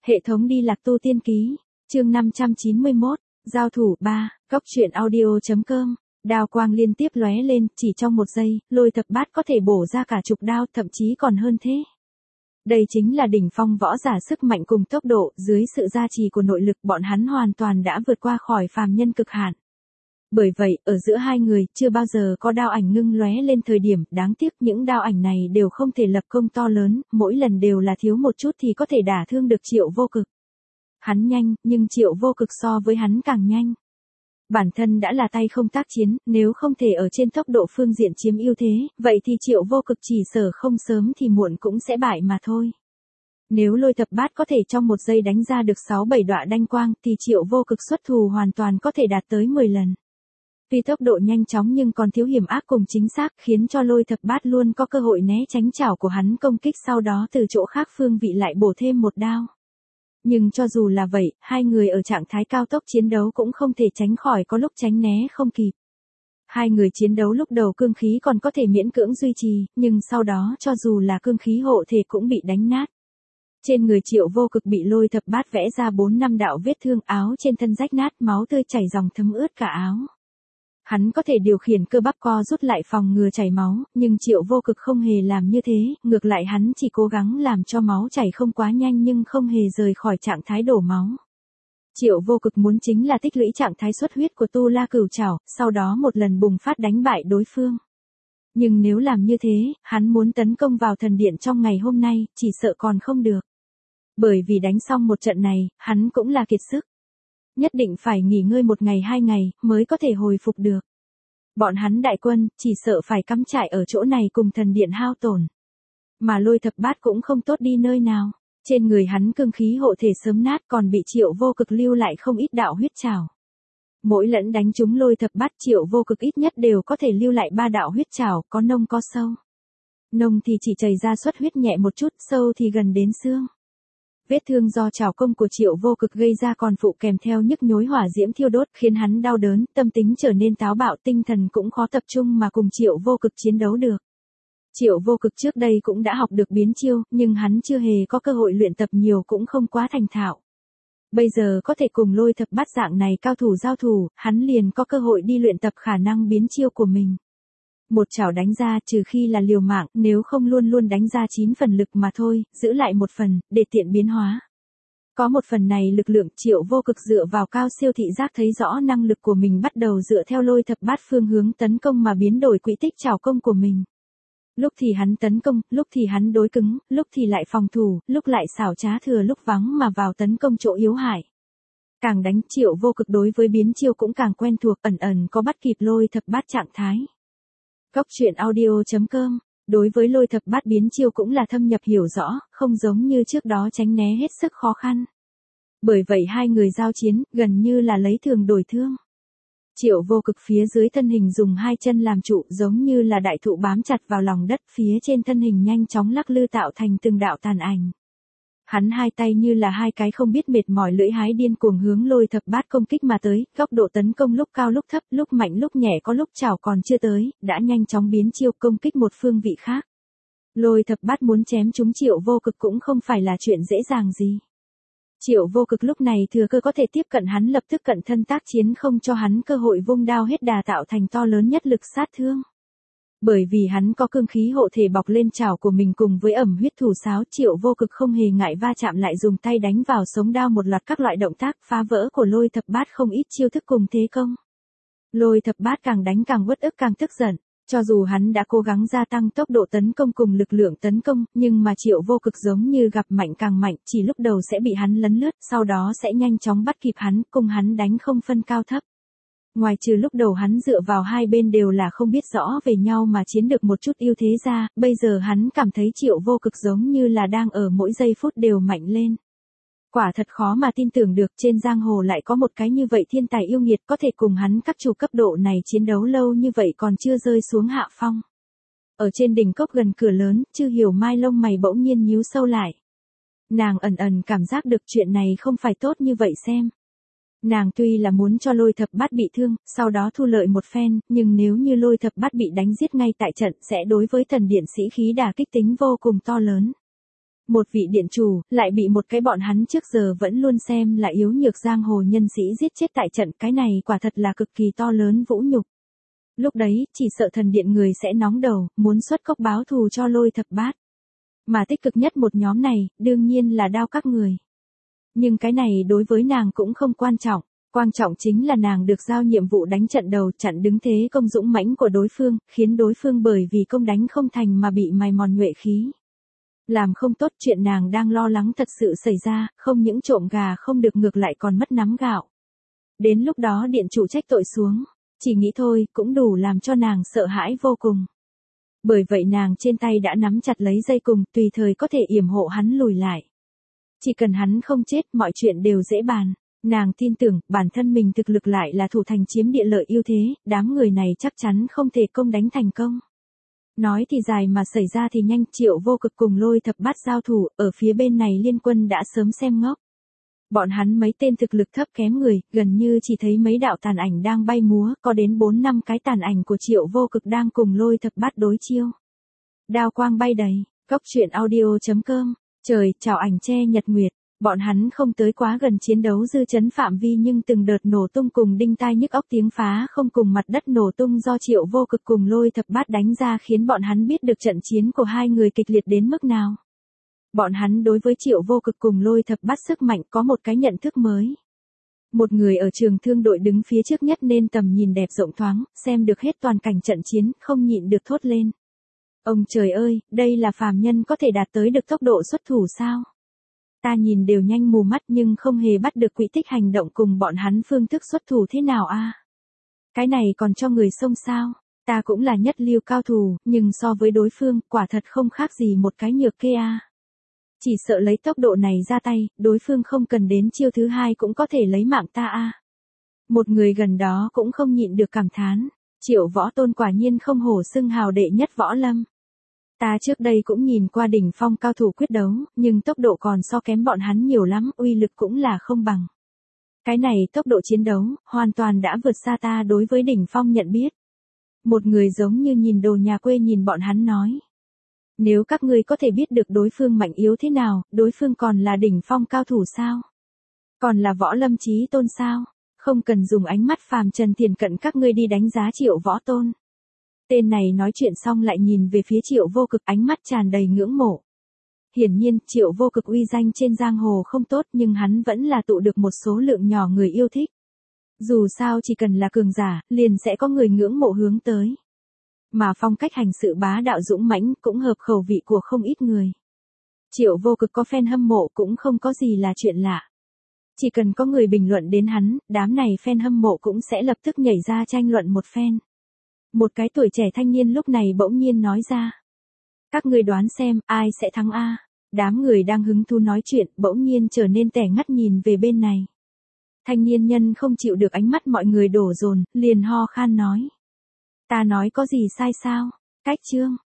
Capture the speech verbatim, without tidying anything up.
Hệ thống đi lạc tu tiên ký, chương năm trăm chín mươi mốt, giao thủ ba, góc truyện audio.com, đao quang liên tiếp lóe lên, chỉ trong một giây, Lôi Thập Bát có thể bổ ra cả chục đao, thậm chí còn hơn thế. Đây chính là đỉnh phong võ giả sức mạnh cùng tốc độ, dưới sự gia trì của nội lực bọn hắn hoàn toàn đã vượt qua khỏi phàm nhân cực hạn. Bởi vậy, ở giữa hai người, chưa bao giờ có đao ảnh ngưng lóe lên thời điểm, đáng tiếc những đao ảnh này đều không thể lập công to lớn, mỗi lần đều là thiếu một chút thì có thể đả thương được Triệu Vô Cực. Hắn nhanh, nhưng Triệu Vô Cực so với hắn càng nhanh. Bản thân đã là tay không tác chiến, nếu không thể ở trên tốc độ phương diện chiếm ưu thế, vậy thì Triệu Vô Cực chỉ sở không sớm thì muộn cũng sẽ bại mà thôi. Nếu Lôi Thập Bát có thể trong một giây đánh ra được sáu bảy đọa đanh quang thì Triệu Vô Cực xuất thủ hoàn toàn có thể đạt tới mười lần. Vì tốc độ nhanh chóng nhưng còn thiếu hiểm ác cùng chính xác khiến cho Lôi Thập Bát luôn có cơ hội né tránh chảo của hắn công kích, sau đó từ chỗ khác phương vị lại bổ thêm một đao. Nhưng cho dù là vậy, hai người ở trạng thái cao tốc chiến đấu cũng không thể tránh khỏi có lúc tránh né không kịp. Hai người chiến đấu lúc đầu cương khí còn có thể miễn cưỡng duy trì, nhưng sau đó cho dù là cương khí hộ thể cũng bị đánh nát. Trên người Triệu Vô Cực bị Lôi Thập Bát vẽ ra bốn năm đạo vết thương, áo trên thân rách nát, máu tươi chảy ròng thấm ướt cả áo. Hắn có thể điều khiển cơ bắp co rút lại phòng ngừa chảy máu, nhưng Triệu Vô Cực không hề làm như thế, ngược lại hắn chỉ cố gắng làm cho máu chảy không quá nhanh nhưng không hề rời khỏi trạng thái đổ máu. Triệu Vô Cực muốn chính là tích lũy trạng thái xuất huyết của Tu La Cửu Trảo, sau đó một lần bùng phát đánh bại đối phương. Nhưng nếu làm như thế, hắn muốn tấn công vào thần điện trong ngày hôm nay, chỉ sợ còn không được. Bởi vì đánh xong một trận này, hắn cũng là kiệt sức. Nhất định phải nghỉ ngơi một ngày hai ngày, mới có thể hồi phục được. Bọn hắn đại quân, chỉ sợ phải cắm trại ở chỗ này cùng thần điện hao tổn. Mà Lôi Thập Bát cũng không tốt đi nơi nào. Trên người hắn cương khí hộ thể sớm nát, còn bị Triệu Vô Cực lưu lại không ít đạo huyết trảo. Mỗi lần đánh trúng Lôi Thập Bát, Triệu Vô Cực ít nhất đều có thể lưu lại ba đạo huyết trảo, có nông có sâu. Nông thì chỉ chảy ra xuất huyết nhẹ một chút, sâu thì gần đến xương. Vết thương do trảo công của Triệu Vô Cực gây ra còn phụ kèm theo nhức nhối hỏa diễm thiêu đốt, khiến hắn đau đớn, tâm tính trở nên táo bạo, tinh thần cũng khó tập trung mà cùng Triệu Vô Cực chiến đấu được. Triệu Vô Cực trước đây cũng đã học được biến chiêu, nhưng hắn chưa hề có cơ hội luyện tập nhiều, cũng không quá thành thạo. Bây giờ có thể cùng Lôi Thập Bát dạng này cao thủ giao thủ, hắn liền có cơ hội đi luyện tập khả năng biến chiêu của mình. Một chảo đánh ra, trừ khi là liều mạng, nếu không luôn luôn đánh ra chín phần lực mà thôi, giữ lại một phần, để tiện biến hóa. Có một phần này lực lượng, Triệu Vô Cực dựa vào cao siêu thị giác thấy rõ năng lực của mình, bắt đầu dựa theo Lôi Thập Bát phương hướng tấn công mà biến đổi quỹ tích chảo công của mình. Lúc thì hắn tấn công, lúc thì hắn đối cứng, lúc thì lại phòng thủ, lúc lại xảo trá thừa lúc vắng mà vào tấn công chỗ yếu hại. Càng đánh, Triệu Vô Cực đối với biến chiêu cũng càng quen thuộc, ẩn ẩn có bắt kịp Lôi Thập Bát trạng thái. Góc truyện audio.com, đối với Lôi Thập Bát biến chiêu cũng là thâm nhập hiểu rõ, không giống như trước đó tránh né hết sức khó khăn. Bởi vậy hai người giao chiến, gần như là lấy thường đổi thương. Triệu Vô Cực phía dưới thân hình dùng hai chân làm trụ, giống như là đại thụ bám chặt vào lòng đất, phía trên thân hình nhanh chóng lắc lư tạo thành từng đạo tàn ảnh. Hắn hai tay như là hai cái không biết mệt mỏi lưỡi hái điên cuồng hướng Lôi Thập Bát công kích mà tới, góc độ tấn công lúc cao lúc thấp, lúc mạnh lúc nhẹ, có lúc chảo còn chưa tới, đã nhanh chóng biến chiêu công kích một phương vị khác. Lôi Thập Bát muốn chém trúng Triệu Vô Cực cũng không phải là chuyện dễ dàng gì. Triệu Vô Cực lúc này thừa cơ có thể tiếp cận hắn, lập tức cận thân tác chiến, không cho hắn cơ hội vung đao hết đà tạo thành to lớn nhất lực sát thương. Bởi vì hắn có cương khí hộ thể bọc lên chảo của mình cùng với ẩm huyết thủ sáo, Triệu Vô Cực không hề ngại va chạm, lại dùng tay đánh vào sống đao một loạt các loại động tác phá vỡ của Lôi Thập Bát không ít chiêu thức cùng thế công. Lôi Thập Bát càng đánh càng uất ức, càng tức giận. Cho dù hắn đã cố gắng gia tăng tốc độ tấn công cùng lực lượng tấn công, nhưng mà Triệu Vô Cực giống như gặp mạnh càng mạnh, chỉ lúc đầu sẽ bị hắn lấn lướt, sau đó sẽ nhanh chóng bắt kịp hắn, cùng hắn đánh không phân cao thấp. Ngoài trừ lúc đầu hắn dựa vào hai bên đều là không biết rõ về nhau mà chiến được một chút ưu thế ra, bây giờ hắn cảm thấy Triệu Vô Cực giống như là đang ở mỗi giây phút đều mạnh lên. Quả thật khó mà tin tưởng được, trên giang hồ lại có một cái như vậy thiên tài yêu nghiệt, có thể cùng hắn các chủ cấp độ này chiến đấu lâu như vậy còn chưa rơi xuống hạ phong. Ở trên đỉnh cốc gần cửa lớn, Chư Hiểu Mai lông mày bỗng nhiên nhíu sâu lại. Nàng ẩn ẩn cảm giác được chuyện này không phải tốt như vậy xem. Nàng tuy là muốn cho Lôi Thập Bát bị thương, sau đó thu lợi một phen, nhưng nếu như Lôi Thập Bát bị đánh giết ngay tại trận sẽ đối với thần điện sĩ khí đả kích tính vô cùng to lớn. Một vị điện chủ, lại bị một cái bọn hắn trước giờ vẫn luôn xem là yếu nhược giang hồ nhân sĩ giết chết tại trận, cái này quả thật là cực kỳ to lớn vũ nhục. Lúc đấy, chỉ sợ thần điện người sẽ nóng đầu, muốn xuất cốc báo thù cho Lôi Thập Bát. Mà tích cực nhất một nhóm này, đương nhiên là Đao các người. Nhưng cái này đối với nàng cũng không quan trọng, quan trọng chính là nàng được giao nhiệm vụ đánh trận đầu, chặn đứng thế công dũng mãnh của đối phương, khiến đối phương bởi vì công đánh không thành mà bị mài mòn nhuệ khí. Làm không tốt chuyện nàng đang lo lắng thật sự xảy ra, không những trộm gà không được ngược lại còn mất nắm gạo. Đến lúc đó điện chủ trách tội xuống, chỉ nghĩ thôi cũng đủ làm cho nàng sợ hãi vô cùng. Bởi vậy nàng trên tay đã nắm chặt lấy dây cùng, tùy thời có thể yểm hộ hắn lùi lại. Chỉ cần hắn không chết, mọi chuyện đều dễ bàn. Nàng tin tưởng, bản thân mình thực lực lại là thủ thành chiếm địa lợi ưu thế, đám người này chắc chắn không thể công đánh thành công. Nói thì dài mà xảy ra thì nhanh, Triệu Vô Cực cùng Lôi Thập Bát giao thủ, ở phía bên này liên quân đã sớm xem ngốc. Bọn hắn mấy tên thực lực thấp kém người, gần như chỉ thấy mấy đạo tàn ảnh đang bay múa, có đến bốn năm cái tàn ảnh của Triệu Vô Cực đang cùng Lôi Thập Bát đối chiêu. Đao quang bay đầy, cốc truyện audio chấm com, trời, chào ảnh che nhật nguyệt. Bọn hắn không tới quá gần chiến đấu dư chấn phạm vi nhưng từng đợt nổ tung cùng đinh tai nhức óc tiếng phá không cùng mặt đất nổ tung do Triệu Vô Cực cùng Lôi Thập Bát đánh ra khiến bọn hắn biết được trận chiến của hai người kịch liệt đến mức nào. Bọn hắn đối với Triệu Vô Cực cùng Lôi Thập Bát sức mạnh có một cái nhận thức mới. Một người ở trường thương đội đứng phía trước nhất nên tầm nhìn đẹp rộng thoáng, xem được hết toàn cảnh trận chiến, không nhịn được thốt lên. Ông trời ơi, đây là phàm nhân có thể đạt tới được tốc độ xuất thủ sao? Ta nhìn đều nhanh mù mắt nhưng không hề bắt được quỹ tích hành động cùng bọn hắn phương thức xuất thủ thế nào a? Cái này còn cho người xông sao? Ta cũng là nhất lưu cao thủ, nhưng so với đối phương, quả thật không khác gì một cái nhược kê a. Chỉ sợ lấy tốc độ này ra tay, đối phương không cần đến chiêu thứ hai cũng có thể lấy mạng ta a. Một người gần đó cũng không nhịn được cảm thán, Triệu Võ Tôn quả nhiên không hổ xưng hào đệ nhất võ lâm. Ta trước đây cũng nhìn qua đỉnh phong cao thủ quyết đấu, nhưng tốc độ còn so kém bọn hắn nhiều lắm, uy lực cũng là không bằng. Cái này tốc độ chiến đấu, hoàn toàn đã vượt xa ta đối với đỉnh phong nhận biết. Một người giống như nhìn đồ nhà quê nhìn bọn hắn nói. Nếu các ngươi có thể biết được đối phương mạnh yếu thế nào, đối phương còn là đỉnh phong cao thủ sao? Còn là võ lâm chí tôn sao? Không cần dùng ánh mắt phàm trần thiền cận các ngươi đi đánh giá Triệu Võ Tôn. Tên này nói chuyện xong lại nhìn về phía Triệu Vô Cực, ánh mắt tràn đầy ngưỡng mộ. Hiển nhiên, Triệu Vô Cực uy danh trên giang hồ không tốt nhưng hắn vẫn là tụ được một số lượng nhỏ người yêu thích. Dù sao chỉ cần là cường giả, liền sẽ có người ngưỡng mộ hướng tới. Mà phong cách hành sự bá đạo dũng mãnh cũng hợp khẩu vị của không ít người. Triệu Vô Cực có fan hâm mộ cũng không có gì là chuyện lạ. Chỉ cần có người bình luận đến hắn, đám này fan hâm mộ cũng sẽ lập tức nhảy ra tranh luận một phen. Một cái tuổi trẻ thanh niên lúc này bỗng nhiên nói ra. Các người đoán xem, ai sẽ thắng a? Đám người đang hứng thú nói chuyện, bỗng nhiên trở nên tẻ ngắt nhìn về bên này. Thanh niên nhân không chịu được ánh mắt mọi người đổ dồn, liền ho khan nói. Ta nói có gì sai sao? Cách chương,